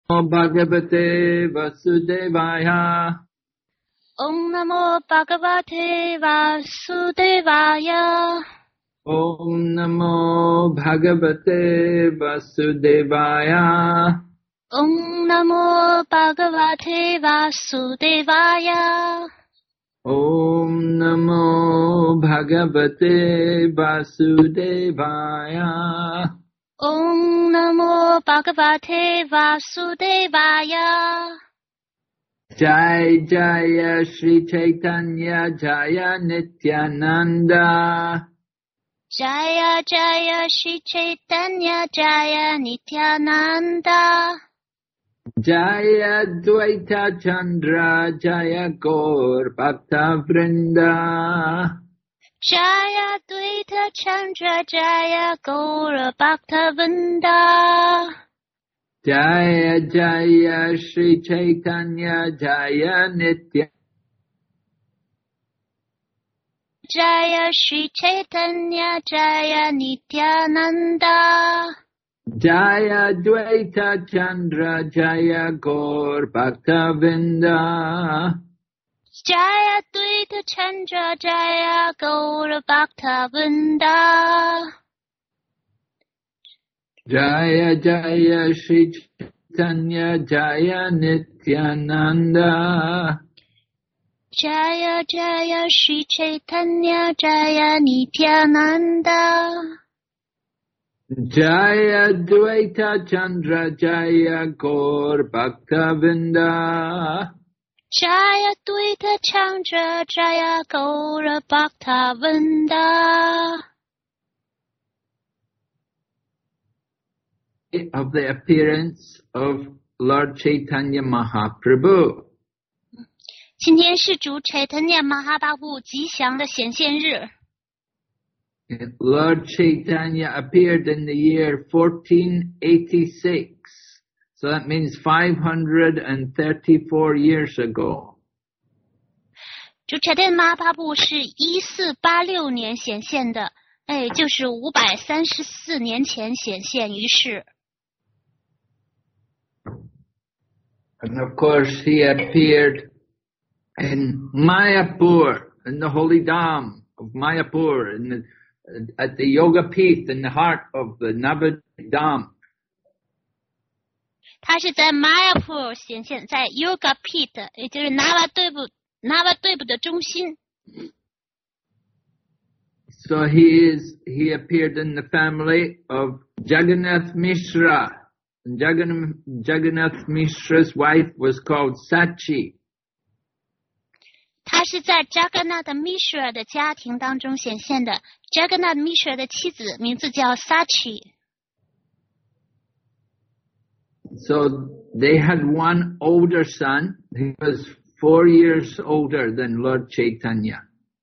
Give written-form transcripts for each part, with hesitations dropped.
Bhagavate Vasudevaya. Om Namo Bhagavate Vasudevaya. Om Namo Bhagavate Vasudevaya. Om Namo Bhagavate Vasudevaya. Om Namo Bhagavate Vasudevaya. Om Namo Bhagavate Vasudevaya. Jai Jaya Shri Chaitanya Jaya Nityananda. Jaya Jaya Shri Chaitanya Jaya Nityananda. Jaya Dvaita Chandra Jaya Gaur Bhakta Vrinda. Jaya Dvaita Chandra Jaya Gaura Bhakta Vrinda. Jaya Jaya Shri Chaitanya Jaya Nityananda. Jaya Shri Chaitanya Jaya Nityananda. Jaya Dvaita Chandra Jaya Gaur Bhakta Vrinda. Jaya Dvaita Chandra Jaya Gaura Bhakta Vrinda. Jaya Jaya Shri Chaitanya Jaya Nityananda. Jaya Jaya Shri Chaitanya Jaya Nityananda. Jaya Dvaita Chandra Jaya Gaur Bhakta Vrinda. Jaya Dvaita Chandra Jaya Gaura Bhakta Vrinda. Of the appearance of Lord Chaitanya Mahaprabhu. 今天是主 Chaitanya Mahaprabhu 吉祥的显现日。 Lord Chaitanya appeared in the year 1486. So that means 534 years ago. 主 Chaitanya Mahaprabhu 是1486年显现的，就是534年前显现于世。 And of course he appeared in Mayapur, in the holy Dham of Mayapur, at the Yoga Pith in the heart of the Navadvip Dham. 他是在 Mayapur 显现，在 Yoga Pith， 也就是 Navadvip 的中心。 So he appeared in the family of Jagannath Mishra. And Jagannath Mishra's wife was called Sachi. 他是在 Jagannath Mishra 的家庭当中显现的。Jagannath Mishra 的妻子名字叫 Sachi。 So they had one older son. He was 4 years older than Lord Chaitanya.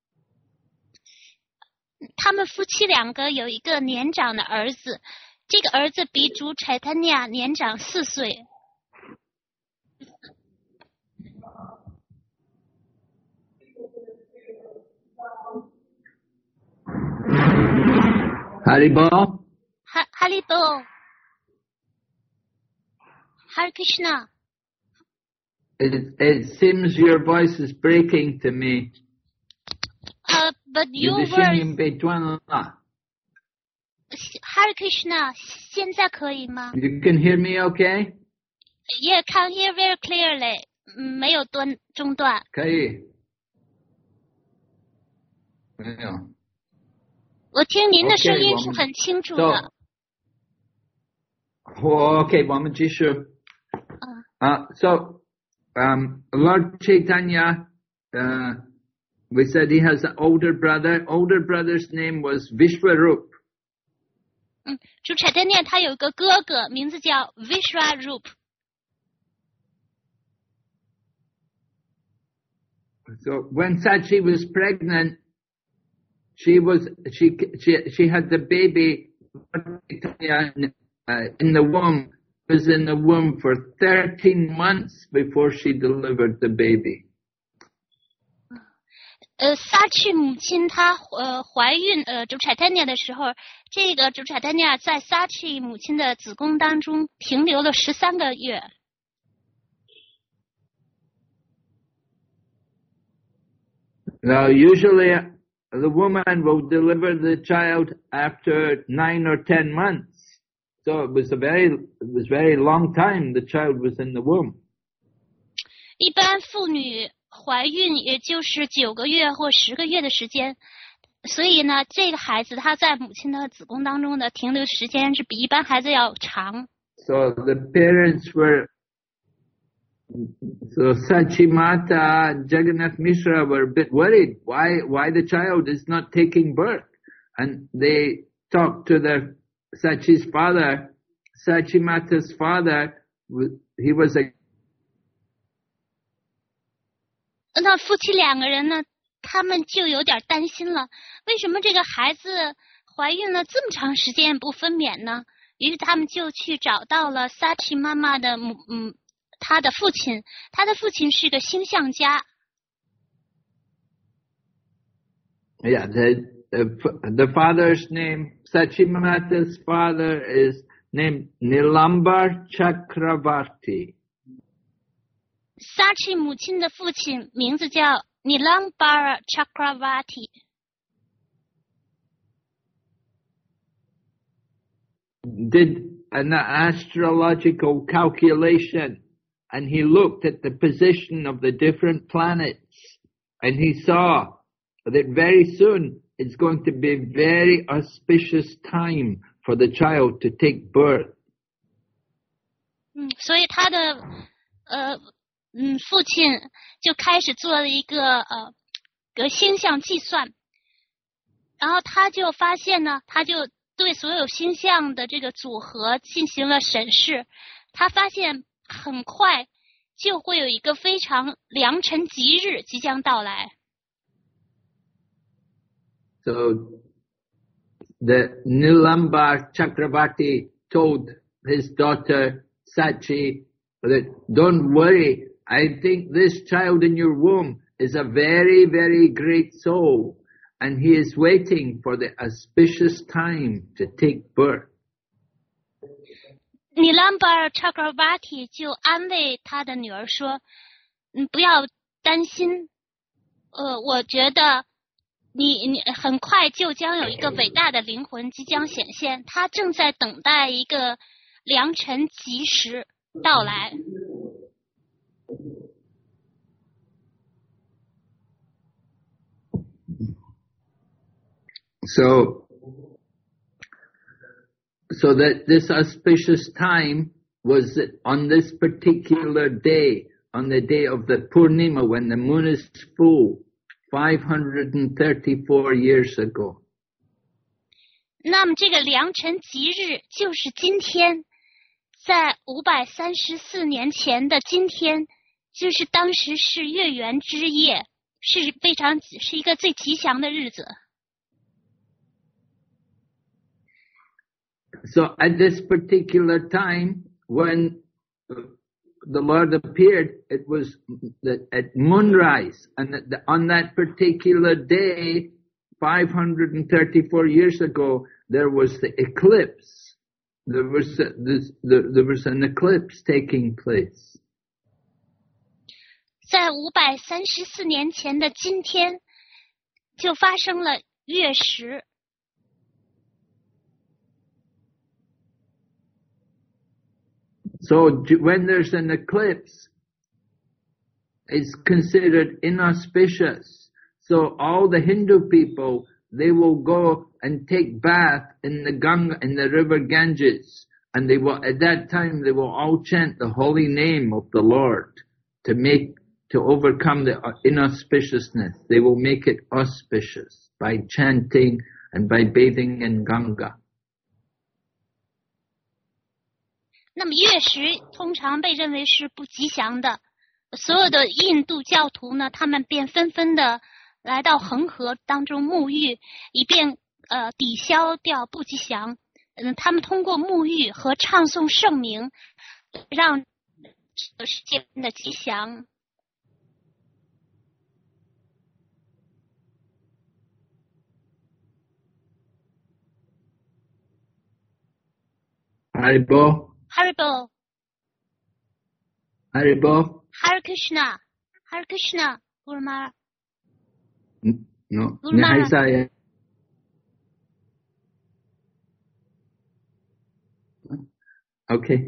他们夫妻两个有一个年长的儿子，这个儿子比主 Chaitanya 年长4岁。 Haribol? Haribol. Hare Krishna. It seems your voice is breaking to me. But your words... Hare Krishna, 现在可以吗？ You can hear me okay? Yeah, can hear very clearly. 没有中断。 可以。没有。 我听您的声音是很清楚的。 Okay, 我们继续。So, Lord Chaitanya, we said he has an older brother. Older brother's name was Vishwarup. 主 Chaitanya 他有一个哥哥，名字叫 Vishwarup。 So when Sachi was pregnant, she had the baby in the womb. Was in the womb for 13 months before she delivered the baby. Sachi 母亲她怀孕主 Chaitanya 的时候，这个主 Chaitanya 在 Sachi 母亲的子宫当中停留了13个月。 Now, usually the woman will deliver the child after 9 or 10 months. So it was very long time the child was in the womb. 一般妇女怀孕也就是9个月或10个月的时间，所以呢，这个孩子他在母亲的子宫当中的停留时间是比一般孩子要长。 So the parents were, so Sachimata and Jagannath Mishra were a bit worried why the child is not taking birth. And they talked to their Sachi's father, Sachimata's father, he was a 那夫妻2个人呢，他们就有点担心了，为什么这个孩子怀孕了这么长时间不分娩呢？于是他们就去找到了 Sachi 妈妈的他的父亲，他的父亲是个星象家。 Yeah, the father's name, Sachimata's father is named Nilambar Chakravarti. Sachi 母亲的父亲名字叫 Nilambar Chakravarti. Did an astrological calculation, and he looked at the position of the different planets, and he saw that very soon it's going to be a very auspicious time for the child to take birth. 所以他的父亲就开始做了一个星象计算，然后他就发现呢，他就对所有星象的这个组合进行了审视，他发现很快就会有一个非常良辰吉日即将到来。 So the Nilambar Chakravarti told his daughter Sachi that, don't worry, I think this child in your womb is a very, very great soul, and he is waiting for the auspicious time to take birth. Nilambar Chakravarti 就安慰他的女儿说，不要担心，我觉得你很快就将有一个伟大的灵魂即将显现，他正在等待一个良辰吉时到来。 So that this auspicious time was on this particular day, on the day of the Purnima, when the moon is full, 534 years ago. 那么这个良辰吉日就是今天，在534年前的今天，就是当时是月圆之夜，是一个最吉祥的日子。 So at this particular time, when the Lord appeared, it was at moonrise, and on that particular day, 534 years ago, there was the eclipse. There was an eclipse taking place. 在534年前的今天，就发生了月食。 So when there's an eclipse, it's considered inauspicious. So all the Hindu people, they will go and take bath in the Ganga, in the river Ganges, and they will, at that time, they will all chant the holy name of the Lord to overcome the inauspiciousness. They will make it auspicious by chanting and by bathing in Ganga. 那么月食通常被认为是不吉祥的，所有的印度教徒呢，他们便纷纷的来到恒河当中沐浴，以便抵消掉不吉祥。他们通过沐浴和唱诵圣名，让这个世界变得吉祥。 Haribo. Haribo. Haribo. Hare Krishna. Hare Krishna, Guru Maharaj. No, Guru Maharaj. Isaiah. Okay.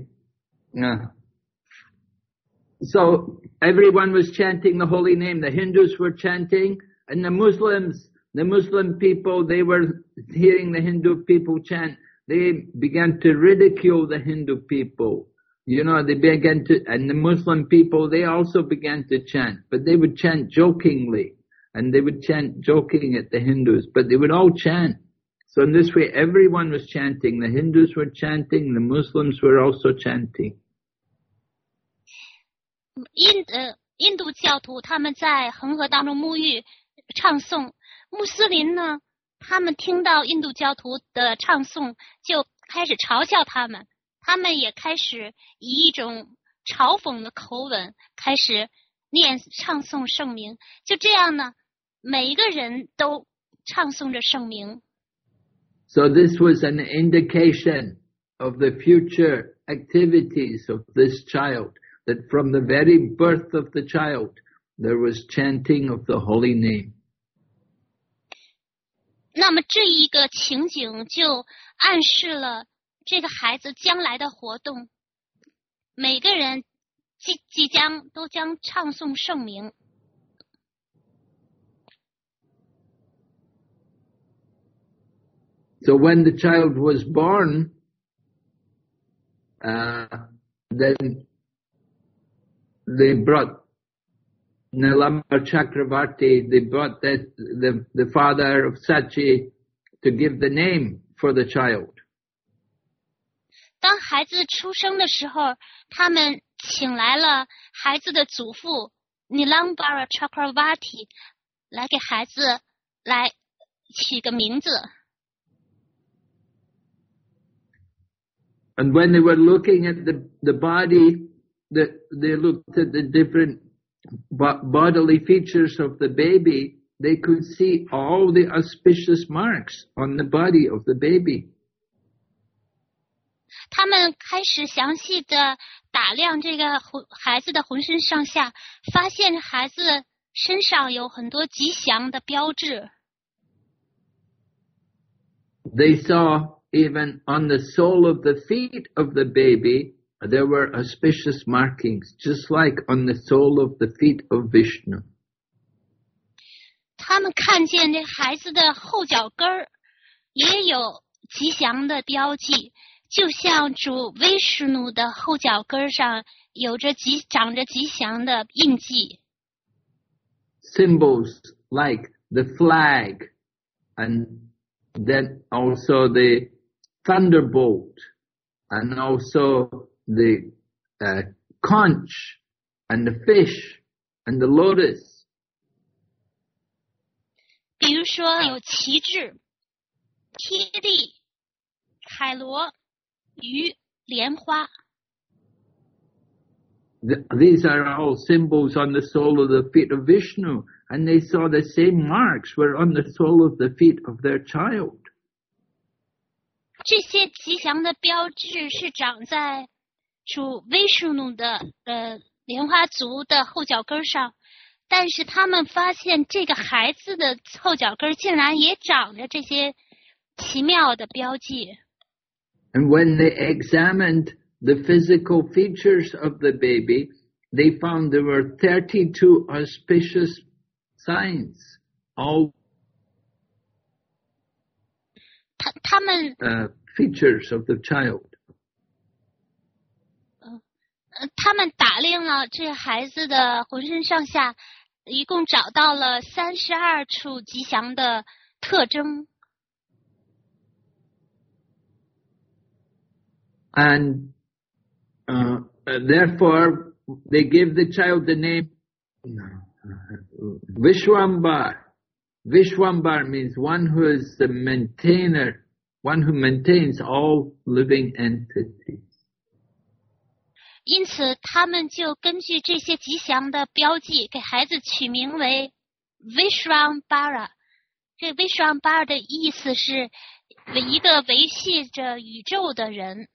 So everyone was chanting the holy name. The Hindus were chanting, and the Muslim people, they were hearing the Hindu people chant. They began to ridicule the Hindu people. You know, they began to, and the Muslim people, they also began to chant, but they would chant jokingly, and they would chant joking at the Hindus, but they would all chant. So in this way, everyone was chanting. The Hindus were chanting, the Muslims were also chanting. 印度教徒他们在恒河当中沐浴唱诵，穆斯林呢，他们听到印度教徒的唱诵，就开始嘲笑他们，他们也开始以一种嘲讽的口吻开始唱诵圣名，就这样呢，每一个人都唱诵着圣名。 So this was an indication of the future activities of this child, that from the very birth of the child, there was chanting of the holy name. 那么这一个情景就暗示了这个孩子将来的活动，每个人即将都将唱诵圣名。 So when the child was born, then they brought Nilamba Chakravarti, they brought the father of Sachi to give the name for the child. 当孩子出生的时候，他们请来了孩子的祖父 Nilambara Chakravarti 来给孩子来起个名字。 And when they were looking at the body, they looked at the different bodily features of the baby, they could see all the auspicious marks on the body of the baby. 他们开始详细的打量这个孩子的浑身上下，发现孩子身上有很多吉祥的标志。 They saw even on the sole of the feet of the baby, there were auspicious markings, just like on the sole of the feet of Vishnu. 他们看见这孩子的后脚跟儿也有吉祥的标记，就像主威什努的后脚跟上有着长着吉祥的印记。 Symbols like the flag, and then also the thunderbolt, and also the conch, and the fish, and the lotus. 比如说有旗帜、贴地、海螺、鱼、莲花。 These are all symbols on the sole of the feet of Vishnu, and they saw the same marks were on the sole of the feet of their child. 这些吉祥的标志是长在主威什努的莲花足的后脚跟上，但是他们发现这个孩子的后脚跟竟然也长着这些奇妙的标记。 And when they examined the physical features of the baby, they found there were 32 auspicious signs, all 他们 features of the child. 他们打量了这孩子的浑身上下，一共找到了32处吉祥的特征。 And therefore, they gave the child the name Vishwambar. Vishwambar means one who is the maintainer, one who maintains all living entities. 因此，他们就根据这些吉祥的标记，给孩子取名为 Vishwambara。这 Vishwambara 的意思是一个维系着宇宙的人。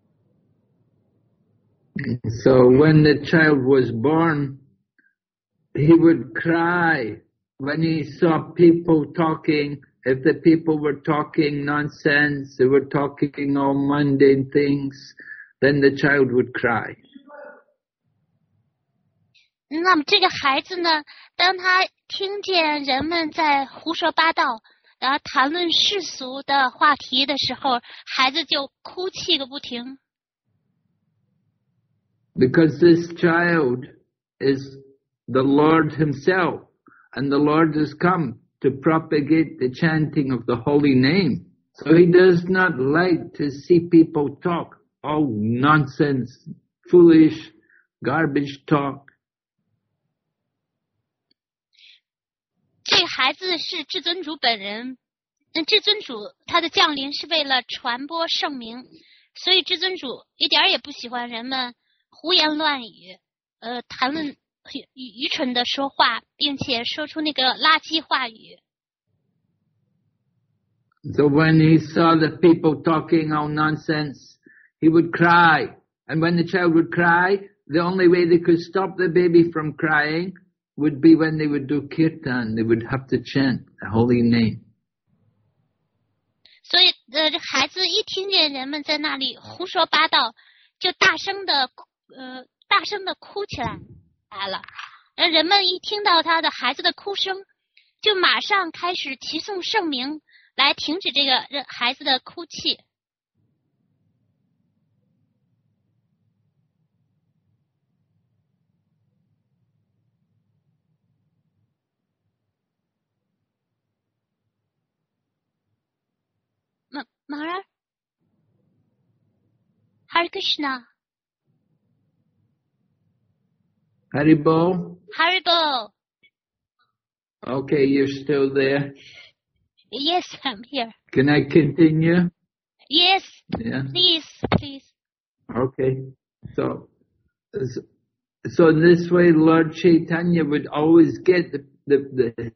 So when the child was born, he would cry when he saw people talking. If the people were talking nonsense, they were talking all mundane things, then the child would cry. 那么这个孩子呢，当他听见人们在胡说八道，然后谈论世俗的话题的时候，孩子就哭泣个不停。 Because this child is the Lord himself, and the Lord has come to propagate the chanting of the holy name. So he does not like to see people talk all nonsense, foolish, garbage talk. 这个孩子是至尊主本人，至尊主他的降临是为了传播圣名，所以至尊主一点也不喜欢人们胡言乱语，谈论愚蠢的说话，并且说出那个垃圾话语。 So when he saw the people talking all nonsense, he would cry. And when the child would cry, the only way they could stop the baby from crying would be when they would do kirtan. They would have to chant the holy name. 所以这孩子一听见人们在那里胡说八道，就大声的哭起来了。人们一听到他的孩子的哭声，就马上开始齐诵圣名，来停止这个孩子的哭泣。Maharaj, Hare Krishna. Haribol? Haribol. Okay, you're still there? Yes, I'm here. Can I continue? Yes, yeah. Please. Okay, so this way Lord Chaitanya would always get the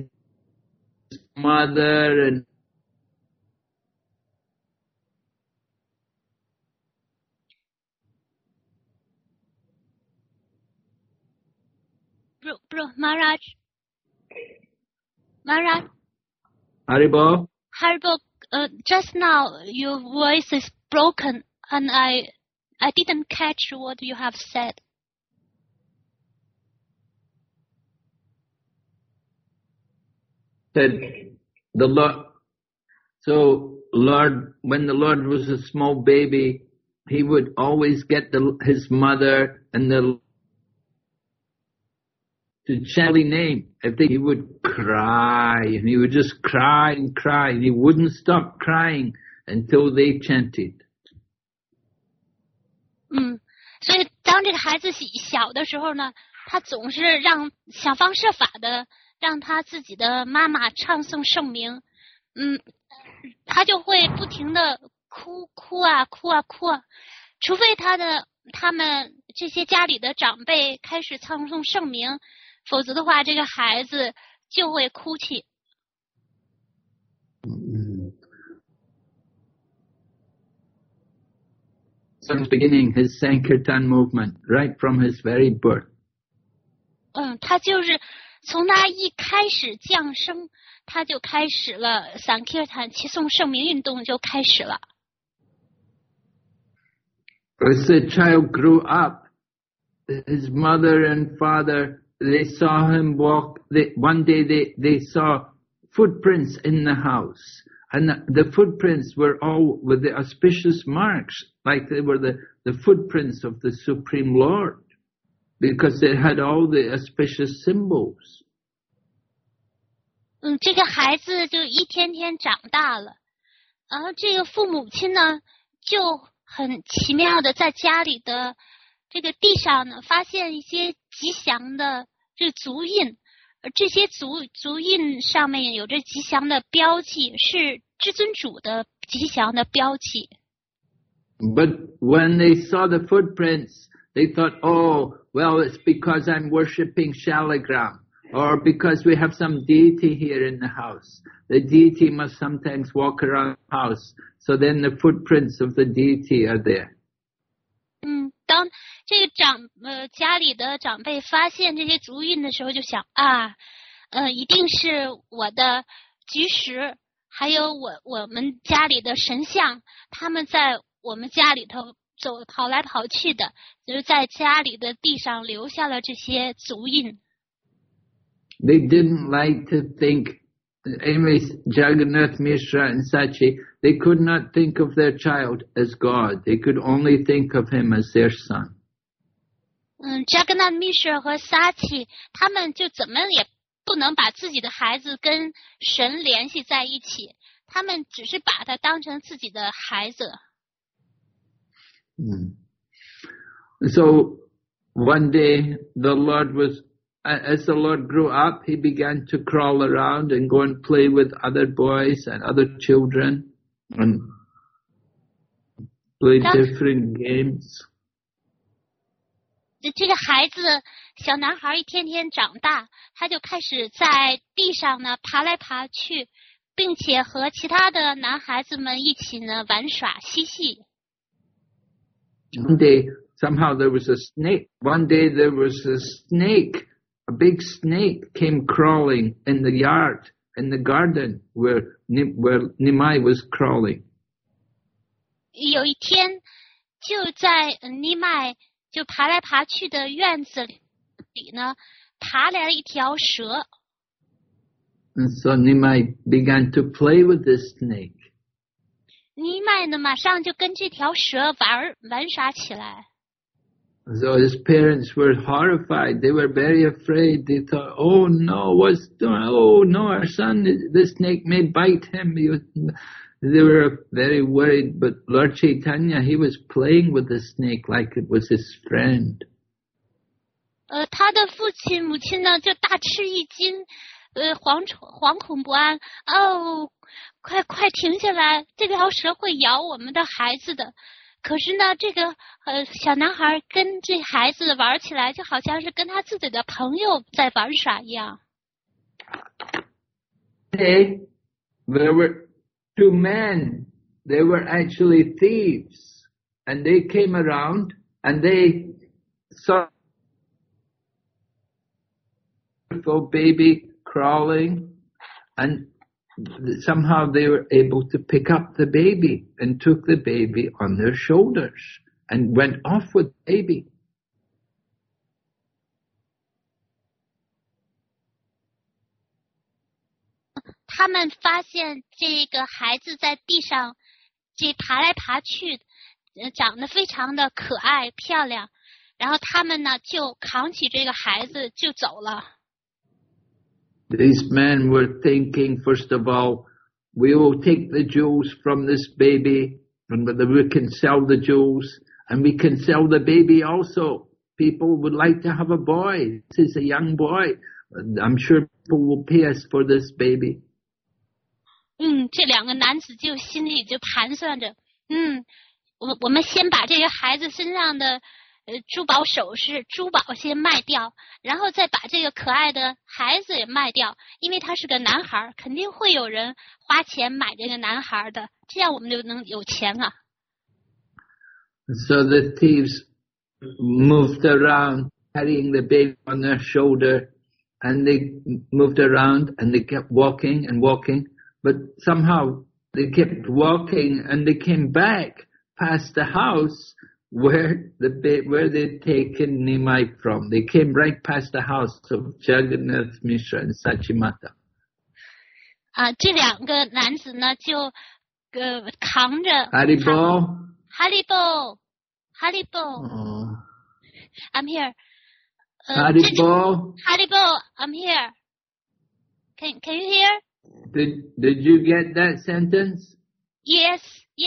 mother and Bro, Maharaj. Haribol? Haribol, just now your voice is broken and I didn't catch what you have said. Said the Lord. So Lord, when the Lord was a small baby, he would always get his mother and to chant the name. He would cry, and he would just cry and cry, and he wouldn't stop crying until they chanted. 所以当这个孩子小的时候呢，他总是想方设法的让他自己的妈妈唱诵圣名，他就会不停的哭啊，除非他们这些家里的长辈开始唱诵圣名，否则的话，这个孩子就会哭泣。 Since beginning his Sankirtan movement, right from his very birth. 他就是从他一开始降生，他就开始了 Sankirtan 齐诵圣名运动就开始了。 As the child grew up, his mother and father, they saw him walk. One day they saw footprints in the house. And the footprints were all with the auspicious marks, like they were the footprints of the Supreme Lord, because they had all the auspicious symbols. 这个孩子就一天天长大了，然后这个父母亲呢，就很奇妙的在家里的这个地上呢，发现一些吉祥的这足印。这些足印上面有着吉祥的标记，是至尊主的吉祥的标记。 But when they saw the footprints, they thought, oh, well, it's because I'm worshipping Shaligram, or because we have some deity here in the house. The deity must sometimes walk around the house, so then the footprints of the deity are there. 当当这个家里的长辈发现这些足印的时候，就想一定是我的菊石，还有我们家里的神像，他们在我们家里头跑来跑去的，就是在家里的地上留下了这些足印。 They didn't like to think, anyway, Jagannath Mishra and Sachi, they could not think of their child as God. They could only think of him as their son. Jagannath Mishra 和 Sachi 他们就怎么也不能把自己的孩子跟神联系在一起，他们只是把他当成自己的孩子。 So one day the Lord as the Lord grew up, he began to crawl around and go and play with other boys and other children and play different games. 这个孩子小男孩一天天长大，他就开始在地上呢爬来爬去，并且和其他的男孩子们一起呢玩耍嬉戏。 One day, somehow there was a snake. One day there was a snake. A big snake came crawling in the yard, in the garden where Nimai was crawling. 有一天，就在尼麦就爬来爬去的院子里呢，爬来了一条蛇。 And so Nimai began to play with this snake. 尼麦呢，马上就跟这条蛇玩耍起来。 So his parents were horrified. They were very afraid. They thought, "Oh no, oh no, our son, the snake may bite him." They were very worried. But Lord Chaitanya, he was playing with the snake like it was his friend. 他的父亲母亲呢，就大吃一惊，惶恐不安。快停下来！这条蛇会咬我们的孩子的。可是呢，这个小男孩跟这孩子玩起来，就好像是跟他自己的朋友在玩耍一样。 There were two men. They were actually thieves, and they came around and they saw a little baby crawling, and somehow they were able to pick up the baby and took the baby on their shoulders and went off with the baby. 他们发现这个孩子在地上爬来爬去，长得非常的可爱漂亮，然后他们呢就扛起这个孩子就走了。 These men were thinking, first of all, we will take the jewels from this baby, and we can sell the jewels, and we can sell the baby also. People would like to have a boy. This is a young boy. I'm sure people will pay us for this baby. 这两个男子就心里就盘算着，我们先把这个孩子身上的珠宝首饰、珠宝先卖掉，然后再把这个可爱的孩子也卖掉，因为他是个男孩，肯定会有人花钱买这个男孩的，这样我们就能有钱了。 So the thieves moved around, carrying the baby on their shoulder, and they moved around and they kept walking and walking, but somehow they kept walking and they came back past the house where they'd taken Nimai from. They came right past the house of Jagannath Mishra and Sachimata. 这两个男子呢就扛着 Haribo. I'm here. Haribo. I'm here. Can you hear? Did you get that sentence? Yes.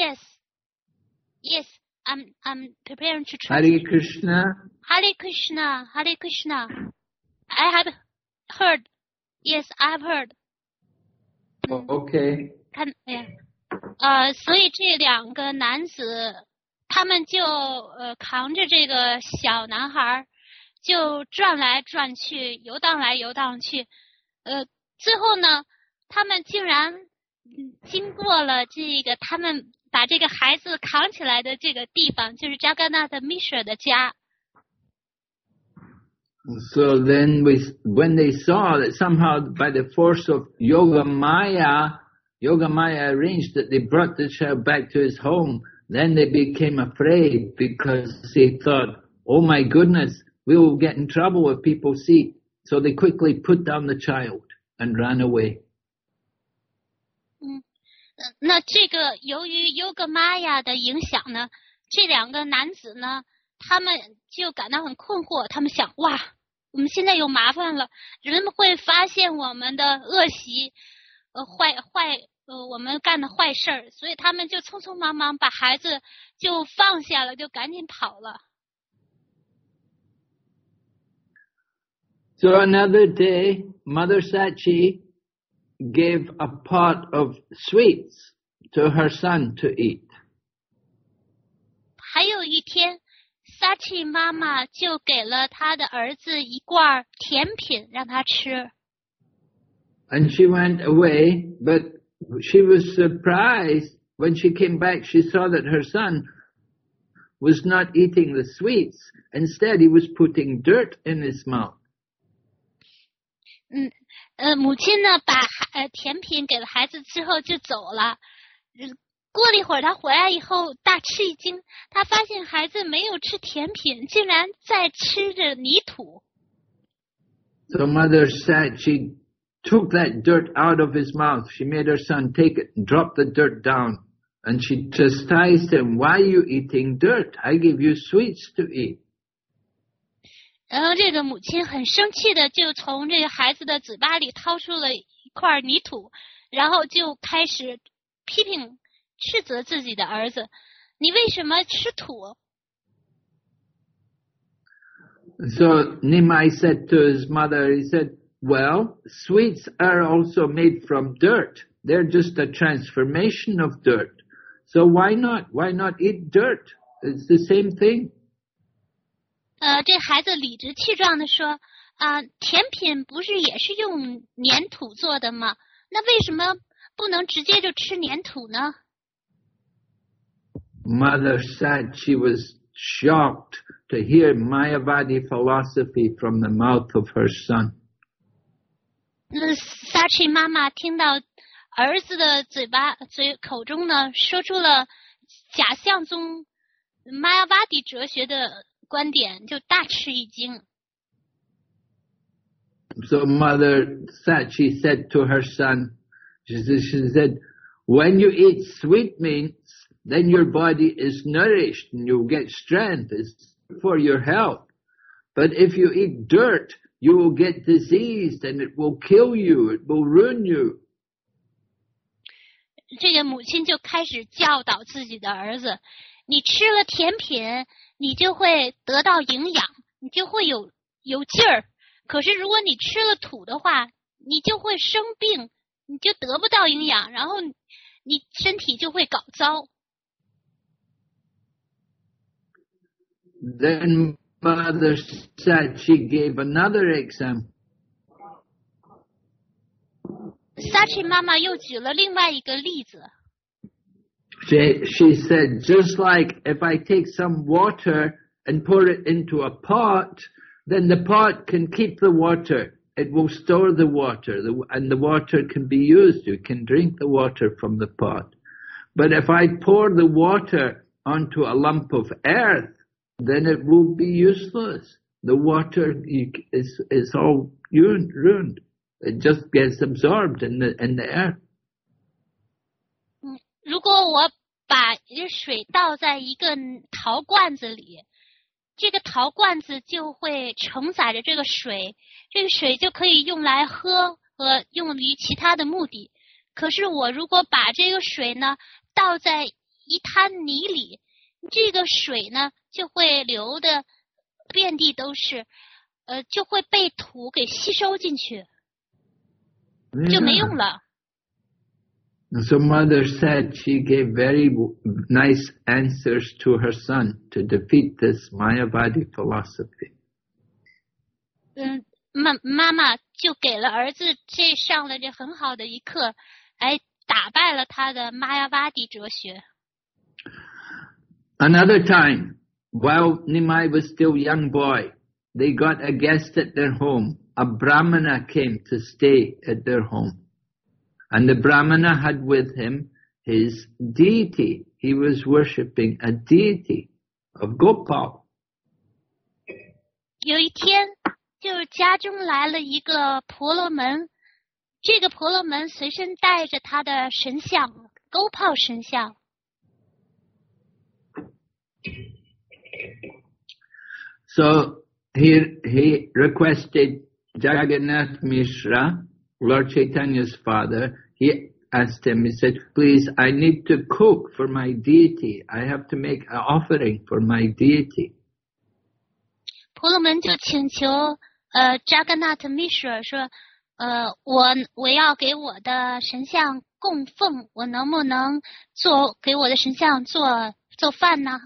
I'm preparing to translate. Hare Krishna. I have heard. Yes, I have heard. Okay. 所以这两个男子，他们就扛着这个小男孩，就转来转去，游荡来游荡去。最后呢，他们竟然经过了这个他们把这个孩子扛起来的这个地方就是 Jagannath Mishra 的家。 So then when they saw that somehow by the force of Yoga Maya arranged that they brought the child back to his home, then they became afraid because they thought, oh my goodness, we will get in trouble if people see. So they quickly put down the child and ran away. 那这个由于 Yoga Maya 的影响呢，这两个男子呢，他们就感到很困惑，他们想，哇，我们现在有麻烦了，人们会发现我们的恶习，我们干的坏事儿，所以他们就匆匆忙忙把孩子就放下了，就赶紧跑了。 So another day, Mother Sachi gave a pot of sweets to her son to eat. 还有一天 Sachi 妈妈就给了她的儿子一罐甜品让他吃。 And she went away, but she was surprised when she came back. She saw that her son was not eating the sweets. Instead, he was putting dirt in his mouth. 母亲呢把甜品给了孩子之后就走了。过了一会儿，他回来以后大吃一惊，他发现孩子没有吃甜品，竟然在吃着泥土。 So mother said she took that dirt out of his mouth. She made her son take it and drop the dirt down. And she chastised him, why are you eating dirt? I give you sweets to eat. 然后这个母亲很生气的就从这个孩子的嘴巴里掏出了一块泥土，然后就开始批评斥责自己的儿子，你为什么吃土？ So Nimai said to his mother, he said, well, sweets are also made from dirt. They're just a transformation of dirt. So why not? Why not eat dirt? It's the same thing. 这孩子理直气壮地说，甜品不是也是用粘土做的吗？那为什么不能直接就吃粘土呢？ Mother said she was shocked to hear Mayavadi philosophy from the mouth of her son. Sachi 妈妈听到儿子的口中呢，说出了假象中 Mayavadi 哲学的观点，就大吃一惊。 So Mother Sachi said to her son, she said, when you eat sweetmeats, then your body is nourished and you'll get strength. It's for your health. But if you eat dirt, you will get diseased and it will kill you. It will ruin you. 这个母亲就开始教导自己的儿子，你吃了甜品，你就会得到营养，你就会有劲儿。可是如果你吃了土的话，你就会生病，你就得不到营养，然后你身体就会搞糟。 Then Mother said she gave another example. Sachi 妈妈又举了另外一个例子。 She said, just like if I take some water and pour it into a pot, then the pot can keep the water. It will store the water, and the water can be used. You can drink the water from the pot. But if I pour the water onto a lump of earth, then it will be useless. The water is all ruined. It just gets absorbed in the earth. 如果我把水倒在一个陶罐子里，这个陶罐子就会承载着这个水，这个水就可以用来喝和用于其他的目的。可是我如果把这个水呢倒在一滩泥里，这个水呢就会流的遍地都是，就会被土给吸收进去，就没用了。 So Mother said she gave very nice answers to her son to defeat this Mayavadi philosophy. 妈妈就给了儿子上了这很好的一课，来打败了他的 Mayavadi 哲学。 Another time, while Nimai was still a young boy, they got a guest at their home. A Brahmana came to stay at their home. And the Brahmana had with him his deity. He was worshipping a deity of Gopal. 有一天，就是家中来了一个婆罗门，这个婆罗门随身带着他的神像，Gopal神像。 So he requested Jagannath Mishra, Lord Chaitanya's father. He asked him, he said, please, I need to cook for my deity. I have to make an offering for my deity. 婆罗门就请求Jagannath Mishra 说，我要给我的神像供奉，我能不能给我的神像做饭呢？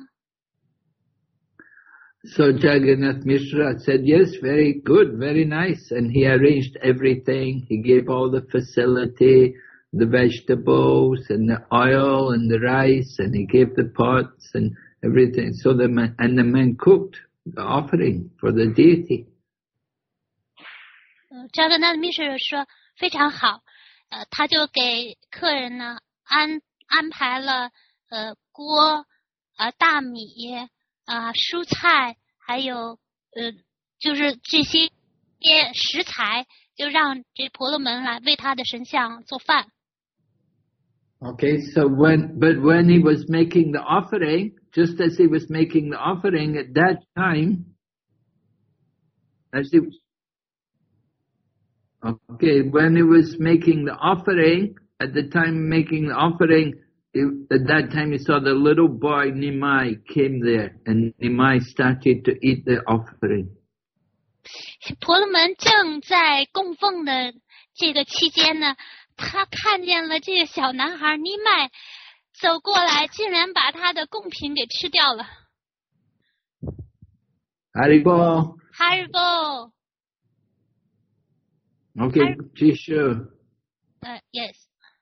So Jagannath Mishra said, yes, very good, very nice. And he arranged everything. He gave all the facility, the vegetables and the oil and the rice, and he gave the pots and everything. So the man cooked the offering for the deity. Jagannath Mishra 说非常好，他就给客人呢安排了锅大米蔬菜，还有就是这些食材，就让这婆罗门来为他的神像做饭。 Okay, so when he was making the offering, just as he was making the offering at that time, when he was making the offering, at the time making the offering, at that time he saw the little boy Nimai came there, and Nimai started to eat the offering. 婆罗门正在供奉的这个期间呢，他看见了这个小男孩尼麦走过来，竟然把他的贡品给吃掉了。 Haribo. Haribo. Okay, Jishu. Yes.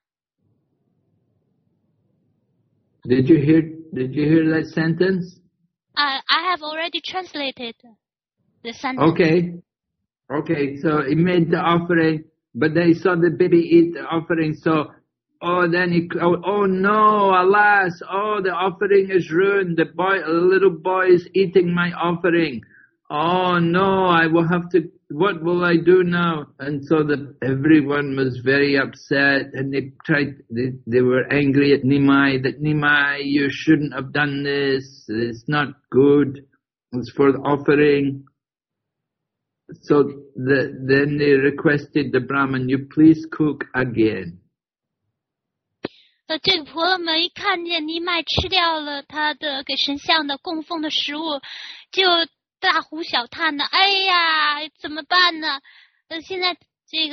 Did you hear that sentence? I have already translated the sentence. Okay, so he made the offering, but then he saw the baby eat the offering, so, oh no, alas, the offering is ruined, the little boy is eating my offering. Oh no, what will I do now? And so everyone was very upset, and they were angry at Nimai, that Nimai, you shouldn't have done this, it's not good, it's for the offering. So then they requested the Brahman, you please cook again. 这个婆罗门一看见尼麦吃掉了他的给神像的供奉的食物，就大呼小叹的，哎呀，怎么办呢？现在这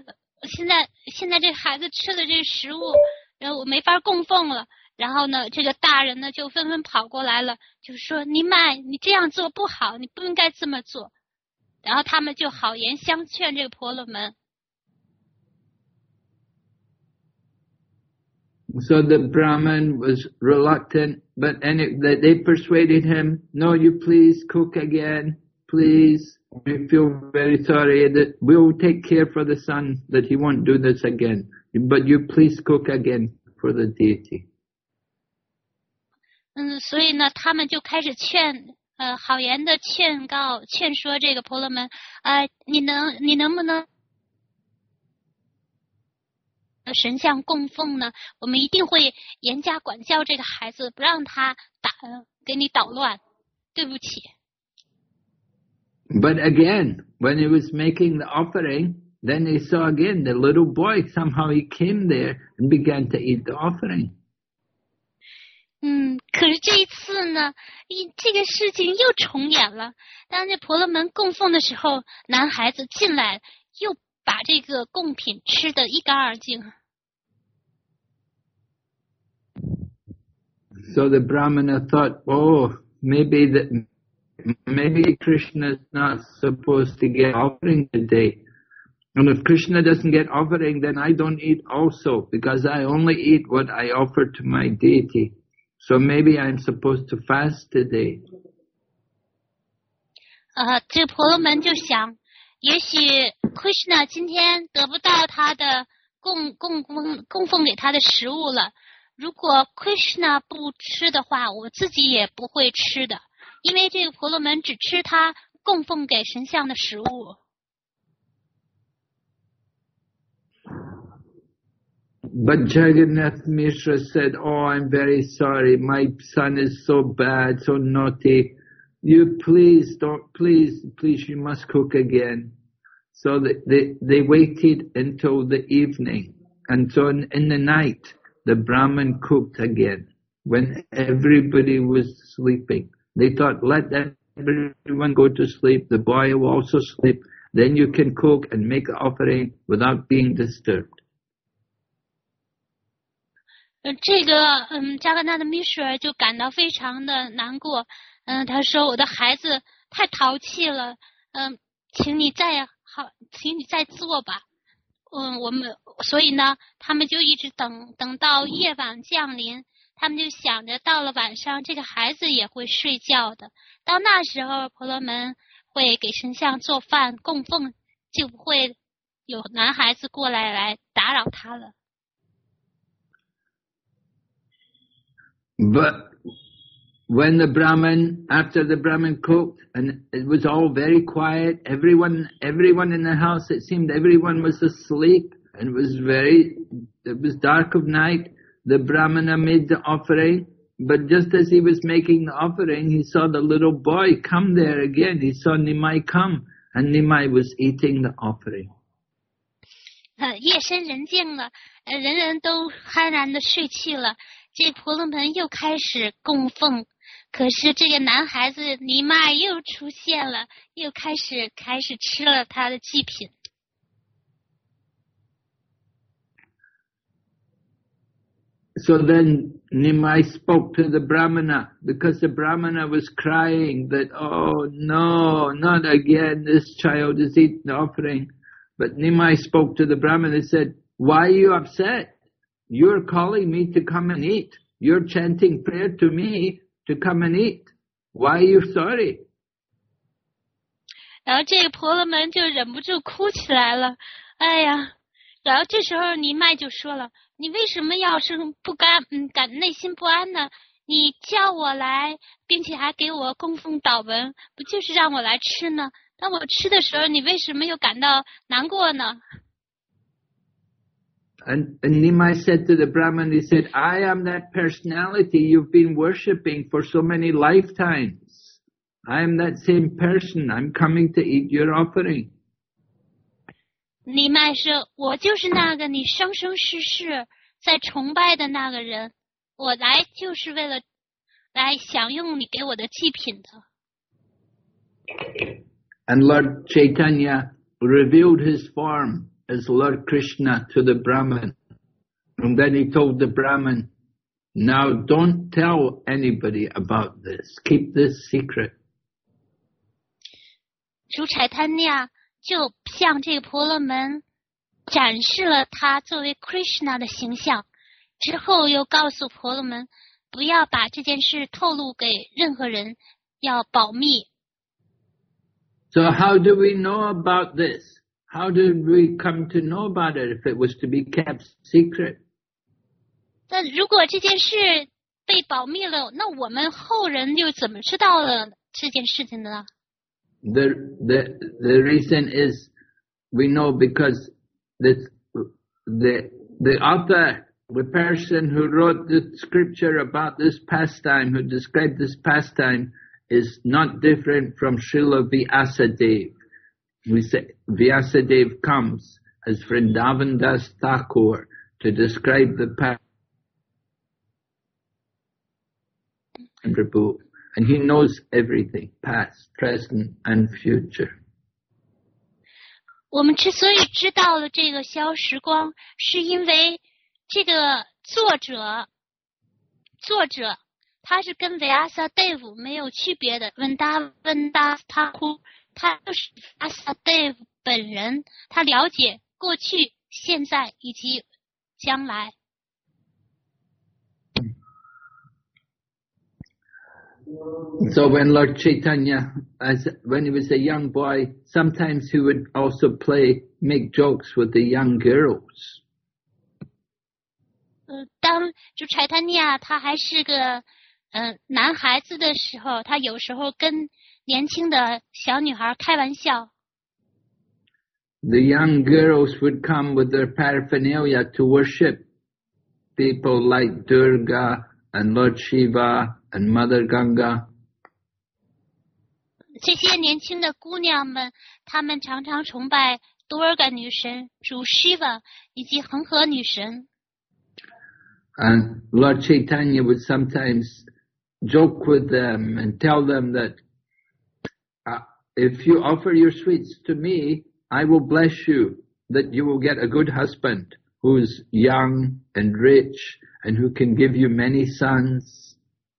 孩子吃了这个食物，我没法供奉了。然后呢，这个大人呢就纷纷跑过来了，就说尼麦，你这样做不好，你不应该这么做。然后他们就好言相劝这个婆罗门。 So the Brahman was reluctant, but they persuaded him, no, you please cook again, please. We feel very sorry that we'll take care for the son that he won't do this again. But you please cook again for the deity. 所以呢，他们就开始好言的劝说这个婆罗门，你能不能神像供奉呢？我们一定会严加管教这个孩子，不让他给你捣乱。对不起。 But again, when he was making the offering, then they saw again the little boy, somehow he came there and began to eat the offering. 可是这一次呢，这个事情又重演了。当这婆罗门供奉的时候，男孩子进来又把这个贡品吃得一干二净。 So the Brahmana thought, maybe Krishna is not supposed to get offering today. And if Krishna doesn't get offering, then I don't eat also, because I only eat what I offer to my deity. So maybe I'm supposed to fast today. 这个婆罗门就想，也许 Krishna 今天得不到他的供奉给他的食物了。如果 Krishna 不吃的话，我自己也不会吃的，因为这个婆罗门只吃他供奉给神像的食物。 But Jagannath Mishra said, "Oh, I'm very sorry. My son is so bad, so naughty. You please, you must cook again." So they waited until the evening. And so in the night, the Brahmin cooked again. When everybody was sleeping, they thought, let everyone go to sleep. The boy will also sleep. Then you can cook and make the offering without being disturbed. 这个加格纳的密舍尔就感到非常的难过。他说我的孩子太淘气了，请你再做吧。所以呢，他们就一直等到夜晚降临，他们就想着到了晚上这个孩子也会睡觉的，到那时候婆罗门会给神像做饭供奉，就不会有男孩子过来打扰他了。 But when after the Brahmin cooked, and it was all very quiet, everyone in the house, it seemed everyone was asleep, and it was dark of night. The Brahmana made the offering, but just as he was making the offering, he saw the little boy come there again. He saw Nimai come, and Nimai was eating the offering. 夜深人静了，人人都酣然的睡去了。这婆罗门又开始供奉，可是这个男孩子尼麦又出现了，又开始吃了他的祭品。 So then Nimai spoke to the Brahmana, because the Brahmana was crying that, oh no, not again, this child is eating the offering. But Nimai spoke to the Brahmana and said, why are you upset? You're calling me to come and eat. You're chanting prayer to me to come and eat. Why are you sorry? 然后这个婆罗门就忍不住哭起来了。哎呀，然后这时候尼麦就说了，你为什么要是内心不安呢？你叫我来，并且还给我供奉祷文，不就是让我来吃呢？当我吃的时候，你为什么又感到难过呢？ And Nimai said to the Brahman, he said, I am that personality you've been worshipping for so many lifetimes. I am that same person. I'm coming to eat your offering. 尼麦说，我就是那个你生生世世在崇拜的那个人，我来就是为了来享用你给我的祭品的。 And Lord Chaitanya revealed his form as Lord Krishna to the Brahman. And then he told the Brahman, now don't tell anybody about this. Keep this secret. 主柴贪尼亚就向这个婆罗门展示了他作为 Krishna 的形象，之后又告诉婆罗门不要把这件事透露给任何人，要保密。 So how do we know about this? How did we come to know about it if it was to be kept secret? 但如果这件事被保密了，那我们后人又怎么知道了这件事情呢？ The reason is we know because the author, the person who wrote the scripture about this pastime, who described this pastime, is not different from Srila Vyasadeva. We say Vyasadeva comes as Vrindavan Das Thakur to describe the pastime, and he knows everything, past, present, and future. 我们之所以知道了这个消时光，是因为这个作者他是跟维阿萨戴夫没有区别的，温达他哭，他就是阿萨戴夫本人，他了解过去、现在以及将来。 So when Lord Chaitanya, when he was a young boy, sometimes he would also make jokes with the young girls. 当主柴坦尼亚他还是个男孩子的时候，他有时候跟年轻的小女孩开玩笑。 The young girls would come with their paraphernalia to worship people like Durga and Lord Shiva and Mother Ganga. 这些年轻的姑娘们，她们常常崇拜Durga女神、主 Shiva 以及恒河女神。 And Lord Chaitanya would sometimes joke with them and tell them that if you offer your sweets to me, I will bless you, that you will get a good husband who's young and rich and who can give you many sons.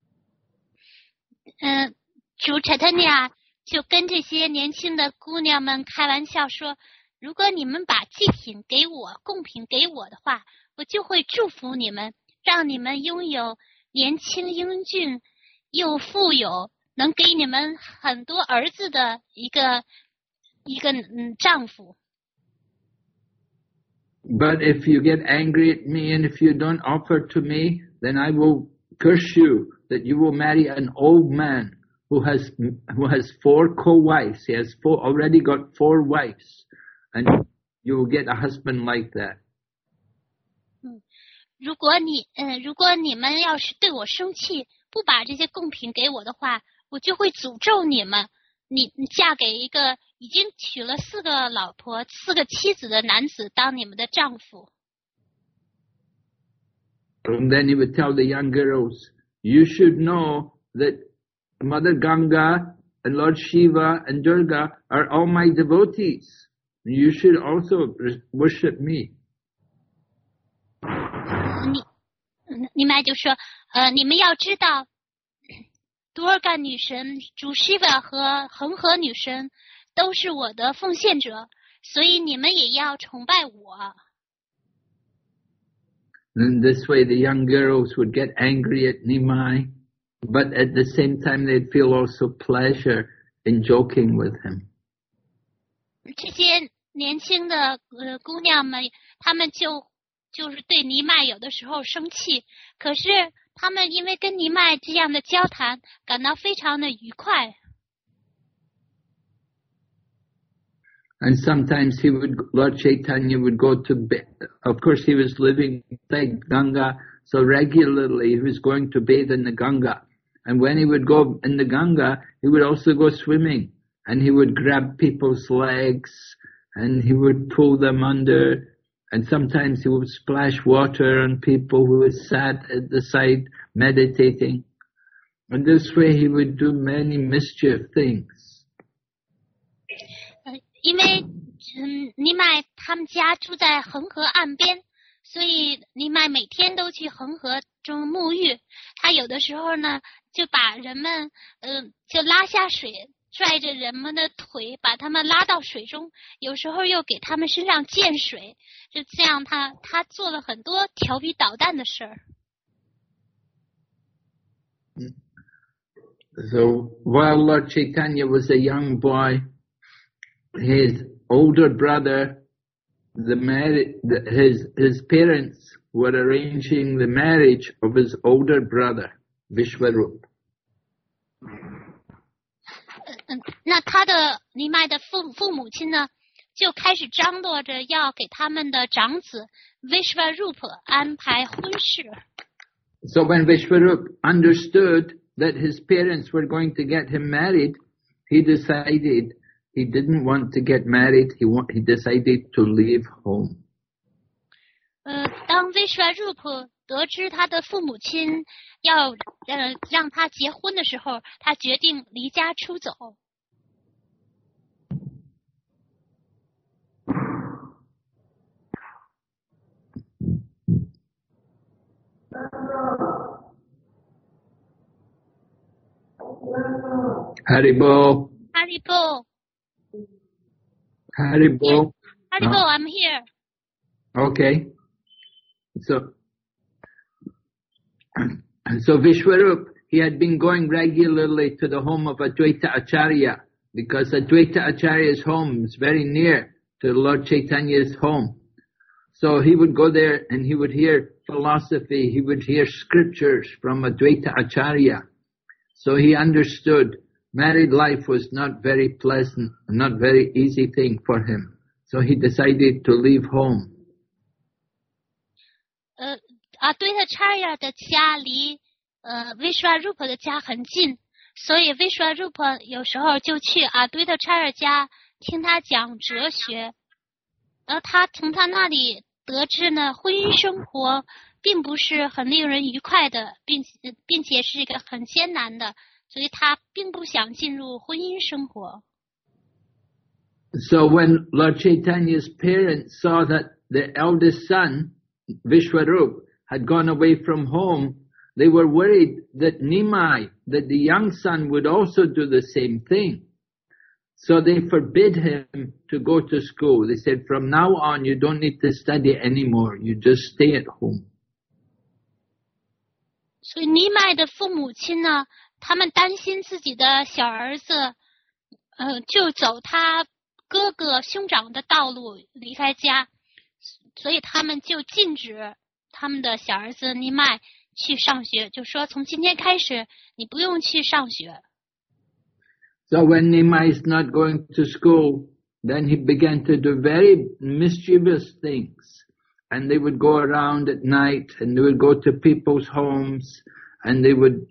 主 Chaitanya 就跟这些年轻的姑娘们开玩笑说，如果你们把祭品给我、贡品给我的话，我就会祝福你们，让你们拥有年轻英俊又富有，能给你们很多儿子的一个丈夫。 But if you get angry at me and if you don't offer to me, then I will curse you that you will marry an old man who has 4 co-wives. He has already got 4 wives, and you will get a husband like that. 如果你们要是对我生气，不把这些贡品给我的话，我就会诅咒你们。你嫁给一个已经娶了4个老婆、4个妻子的男子当你们的丈夫。 And then he would tell the young girls, you should know that Mother Ganga and Lord Shiva and Durga are all my devotees. You should also worship me. 你们就说，你们要知道，Durga 女神、主 Shiva 和恒河女神都是我的奉献者，所以你们也要崇拜我。 And this way the young girls would get angry at Nimai, but at the same time they'd feel also pleasure in joking with him. 这些年轻的姑娘们，她们就是对尼麦有的时候生气，可是她们因为跟尼麦这样的交谈，感到非常的愉快。 And sometimes Lord Chaitanya would go to bathe. Of course, he was living beside Ganga, so regularly he was going to bathe in the Ganga. And when he would go in the Ganga, he would also go swimming. And he would grab people's legs, and he would pull them under. And sometimes he would splash water on people who were sat at the side meditating. And this way he would do many mischief things. 因为尼麦他们家住在恒河岸边，所以尼麦每天都去恒河中沐浴。他有的时候呢，就把人们就拉下水，拽着人们的腿，把他们拉到水中，有时候又给他们身上溅水，就这样他做了很多调皮捣蛋的事儿。 So while Lord Chaitanya was a young boy, his older brother, his parents were arranging the marriage of his older brother, Vishwarup. 那他的尼麦的父母亲呢，就开始张罗着要给他们的长子 Vishwarup 安排婚事。 So when Vishwarup understood that his parents were going to get him married, he decided he didn't want to get married. He decided to leave home. 当 Vishwarup 得知他的父母亲要让他结婚的时候，他决定离家出走。 Haribo. Haribo. Haribo. Haribo, I'm here. Okay. So Vishwarup, he had been going regularly to the home of Advaita Acharya, because Advaita Acharya's home is very near to Lord Chaitanya's home. So he would go there and he would hear philosophy, he would hear scriptures from Advaita Acharya. So he understood married life was not very pleasant, not very easy thing for him. So he decided to leave home. Advaita Acharya 的家离Vishwarupa 的家很近，所以 Vishwarupa 有时候就去 Advaita Acharya 家听他讲哲学。然后他从他那里得知呢，婚姻生活并不是很令人愉快的，并且是一个很艰难的，所以他并不想进入婚姻生活。 So when Lord Chaitanya's parents saw that the eldest son, Vishwarup, had gone away from home, they were worried that Nimai, that the young son, would also do the same thing. So they forbid him to go to school. They said, from now on, you don't need to study anymore. You just stay at home. 所以尼麦的父母亲呢，他们担心自己的小儿子，就走他哥哥兄长的道路离开家，所以他们就禁止他们的小儿子尼麦去上学，就说从今天开始你不用去上学。 So when Nimai is not going to school, then he began to do very mischievous things. And they would go around at night and they would go to people's homes and they would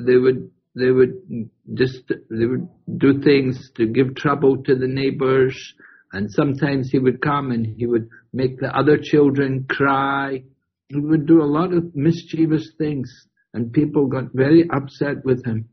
do things to give trouble to the neighbors. And sometimes he would come and he would make the other children cry. He would do a lot of mischievous things and people got very upset with him.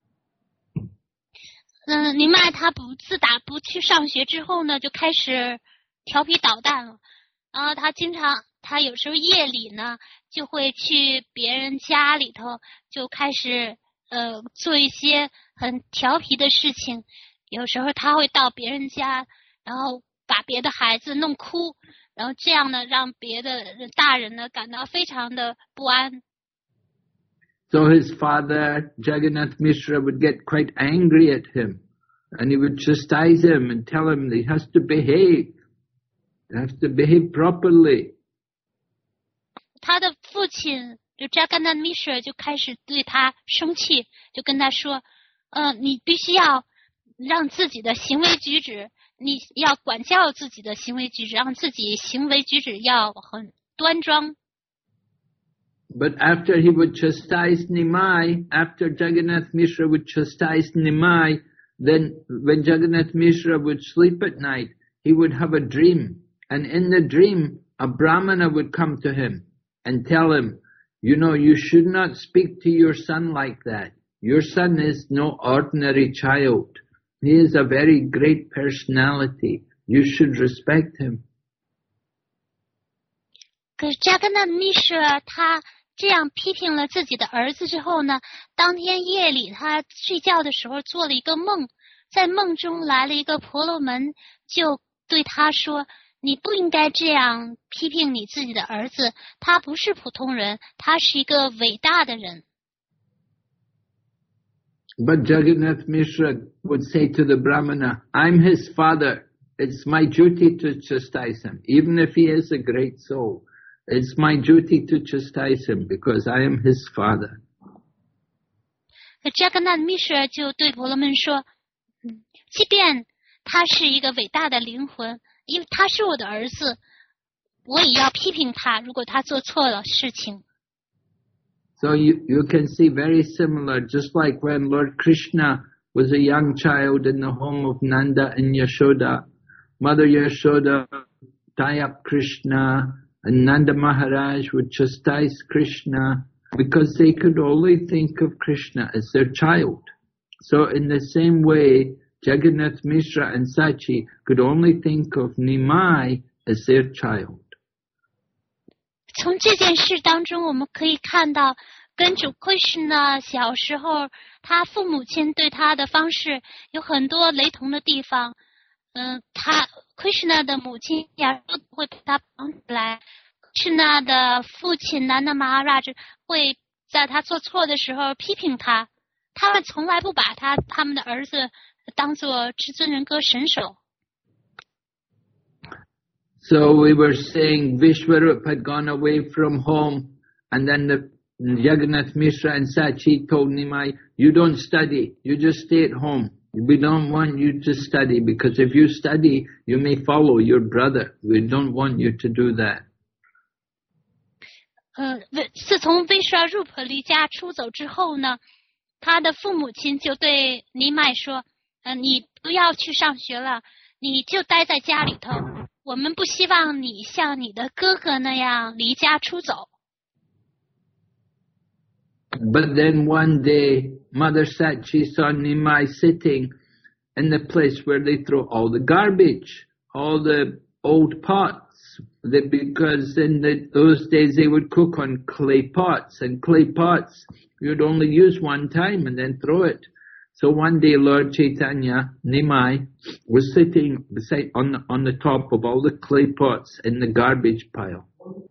尼麦他自打不去上学之后呢，就开始调皮捣蛋了。然后他有时候夜里呢，就会去别人家里头，就开始做一些很调皮的事情。有时候他会到别人家，然后把别的孩子弄哭，然后这样呢，让别的大人呢感到非常的不安。 So his father, Jagannath Mishra, would get quite angry at him and he would chastise him and tell him that he has to behave. He has to behave properly. 他的父亲就 Jagannath Mishra 就开始对他生气，就跟他说，你必须要让自己的行为举止，你要管教自己的行为举止，让自己行为举止要很端庄。 But after he would chastise Nimai, after Jagannath Mishra would chastise Nimai, then when Jagannath Mishra would sleep at night, he would have a dream. And in the dream, a Brahmana would come to him and tell him, you know, you should not speak to your son like that. Your son is no ordinary child. He is a very great personality. You should respect him. 可是 Jagannath Mishra 他这样批评了自己的儿子之后呢，当天夜里他睡觉的时候做了一个梦，在梦中来了一个婆罗门，就对他说，你不应该这样批评你自己的儿子，他不是普通人，他是一个伟大的人。 But Jagannath Mishra would say to the Brahmana, I'm his father. It's my duty to chastise him. Even if he is a great soul, it's my duty to chastise him because I am his father. Jagannath Mishra 就对婆罗门说，即便他是一个伟大的灵魂，因为他是我的儿子，我也要批评他，如果他做错了事情。 So you can see very similar, just like when Lord Krishna was a young child in the home of Nanda and Yashoda. Mother Yashoda would tie up Krishna and Nanda Maharaj would chastise Krishna because they could only think of Krishna as their child. So in the same way, Jagannath Mishra and Sachi could only think of Nimai as their child. 从这件事当中我们可以看到，跟主 Krishna 小时候他父母亲对他的方式有很多雷同的地方。他 Krishna 的母亲亚洲会把他绑起来， Krishna 的父亲Nanda Maharaj 会在他做错的时候批评他，他们从来不把他们的儿子当作至尊人格神手。 So we were saying Vishwarup had gone away from home, and then the Jagannath Mishra and Sachi told Nimai, you don't study, you just stay at home. We don't want you to study, because if you study, you may follow your brother. We don't want you to do that. 自从 Vishwarup 离家出走之后呢，他的父母亲就对尼麦说，你不要去上学了，你就待在家里头。我们不希望你像你的哥哥那样离家出走。 But then one day, Mother Sachi saw Nimai sitting in the place where they throw all the garbage, all the old pots, because in those days they would cook on clay pots, and clay pots you'd only use one time and then throw it. So one day Lord Chaitanya, Nimai, was sitting beside on the top of all the clay pots in the garbage pile.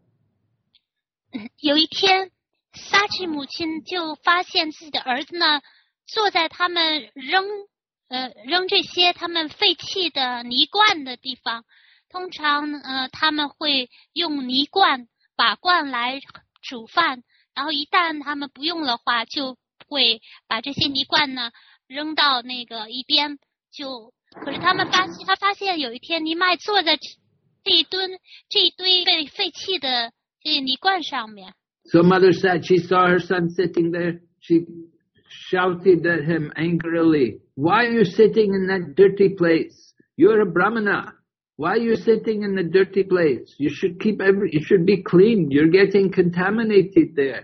有一天，萨奇母亲就发现自己的儿子呢，坐在他们扔这些他们废弃的泥罐的地方。通常他们会用泥罐把罐来煮饭，然后一旦他们不用的话，就会把这些泥罐呢扔到那个一边。可是他发现有一天尼麦坐在这一堆被废弃的这些泥罐上面。 So Mother said she saw her son sitting there. She shouted at him angrily, "Why are you sitting in that dirty place? You're a Brahmana. Why are you sitting in the dirty place? You should be clean. You're getting contaminated there."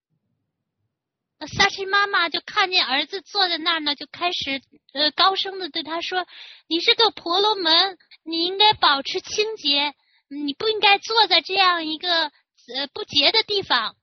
萨奇妈妈就看见儿子坐在那儿呢，就开始高声的对他说：“你是个婆罗门，你应该保持清洁，你不应该坐在这样一个不洁的地方。”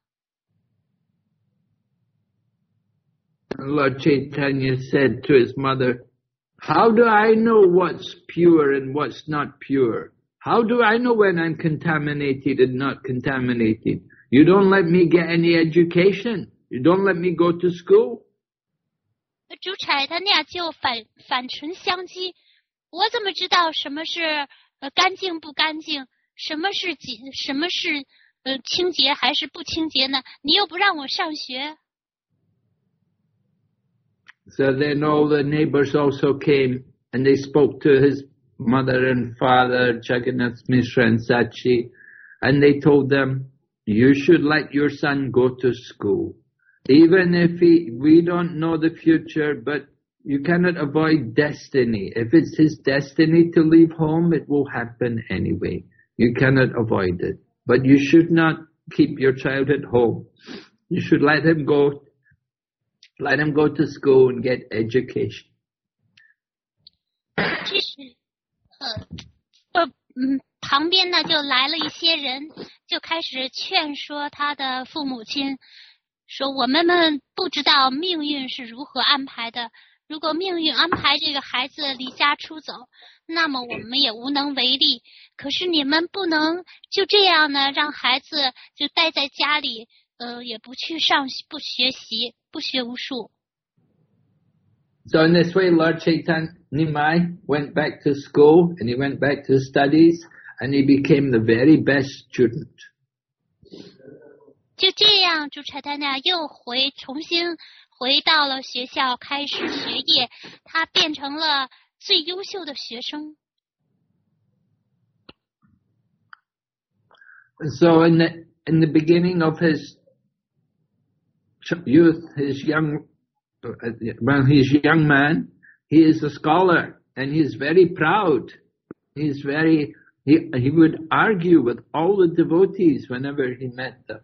Lord Chaitanya said to his mother, "How do I know what's pure and what's not pure? How do I know when I'm contaminated and not contaminated? You don't let me get any education. You don't let me go to school." 主柴他那就反唇相讥，我怎么知道什么是干净不干净，什么是清洁还是不清洁呢？你又不让我上学。 So then all the neighbors also came, and they spoke to his mother and father, Jagannath Mishra and Sachi, and they told them, "You should let your son go to school. Even if we don't know the future, but you cannot avoid destiny. If it's his destiny to leave home, it will happen anyway. You cannot avoid it. But you should not keep your child at home. You should let him go to school and get education." 这是旁边呢就来了一些人，就开始劝说他的父母亲，说我们不知道命运是如何安排的，如果命运安排这个孩子离家出走，那么我们也无能为力。可是你们不能就这样呢，让孩子就待在家里，也不去不学习，不学无术。 So in this way, Lord Chaitanya Nimai went back to school, and he went back to studies, and he became the very best student. 就这样，主柴丹那又重新回到了学校，开始学业，他变成了最优秀的学生。 So in the beginning of his youth, when he's a young man, he is a scholar, and he is very proud. He would argue with all the devotees whenever he met them.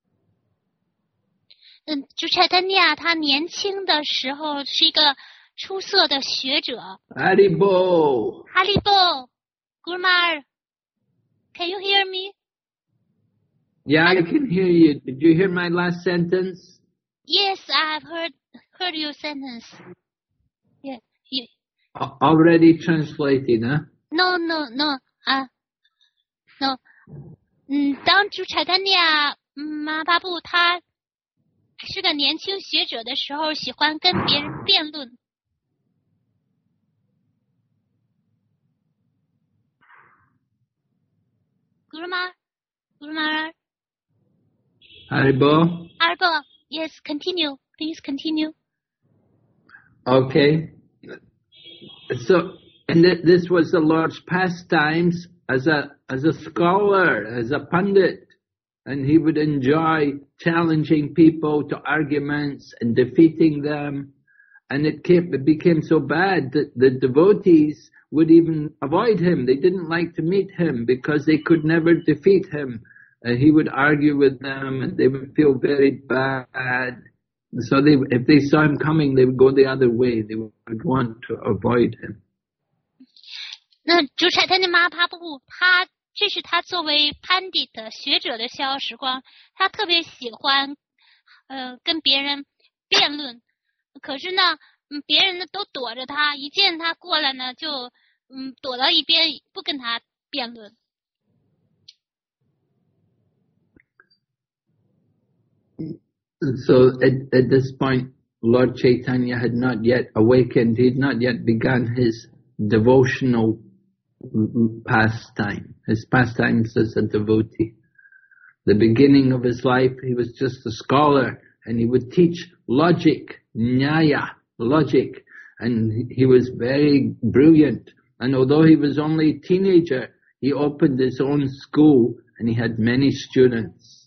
主柴丹那他年轻的时候是一个出色的学者。 Haribo, Gurmar, can you hear me? Yeah, I can hear you. Did you hear my last sentence? Yes, I have heard your sentence. Yeah. Already translated, huh? No. No. 当主柴丹那马巴布他是个年轻学者的时候，喜欢跟别人辩论。Guru Haribo? Yes, continue. Please continue. Okay. So, and this was the Lord's pastimes as a scholar, as a pundit. And he would enjoy challenging people to arguments and defeating them. And it became so bad that the devotees would even avoid him. They didn't like to meet him because they could never defeat him. He would argue with them and they would feel very bad. So if they saw him coming, they would go the other way. They would want to avoid him. 那主柴他的玛帕布，这是他作为潘迪的学者的逍遥时光，他特别喜欢跟别人辩论。可是呢，别人呢都躲着他，一见他过来呢，就躲到一边，不跟他辩论。 So at this point, Lord Chaitanya had not yet awakened. He had not yet begun his devotional pastime. His pastimes as a devotee. The beginning of his life, he was just a scholar, and he would teach logic, nyaya, logic, and he was very brilliant. And although he was only a teenager, he opened his own school, and he had many students.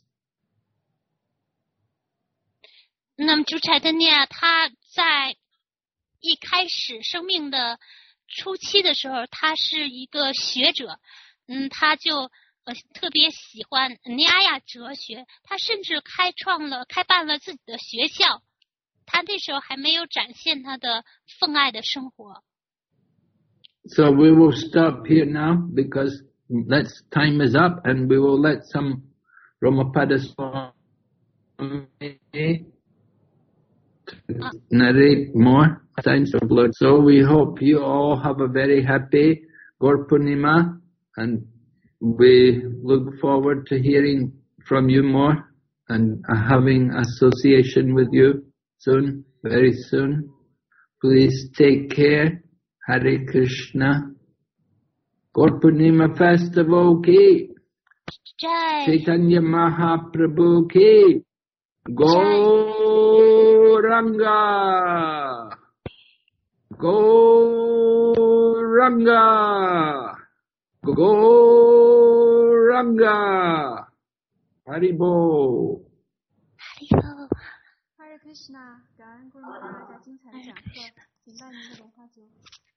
那么主柴的念，他在一开始生命的初期的时候，他是一个学者，他就特别喜欢尼亚亚哲学，他甚至开办了自己的学校，他那时候还没有展现他的奉爱的生活。 So we will stop here now because time is up, and we will let some Ramapada narrate more times of Lord. So we hope you all have a very happy Gaur Purnima, and we look forward to hearing from you more and having association with you soon, very soon. Please take care. Hare Krishna. Gaur Purnima Festival ki Jai. Chaitanya Mahaprabhu ki Gauranga. Gauranga. Gauranga. Haribo. Haribo. Hare Krishna，感恩观众大家精彩的讲课，请拜您的莲花酒。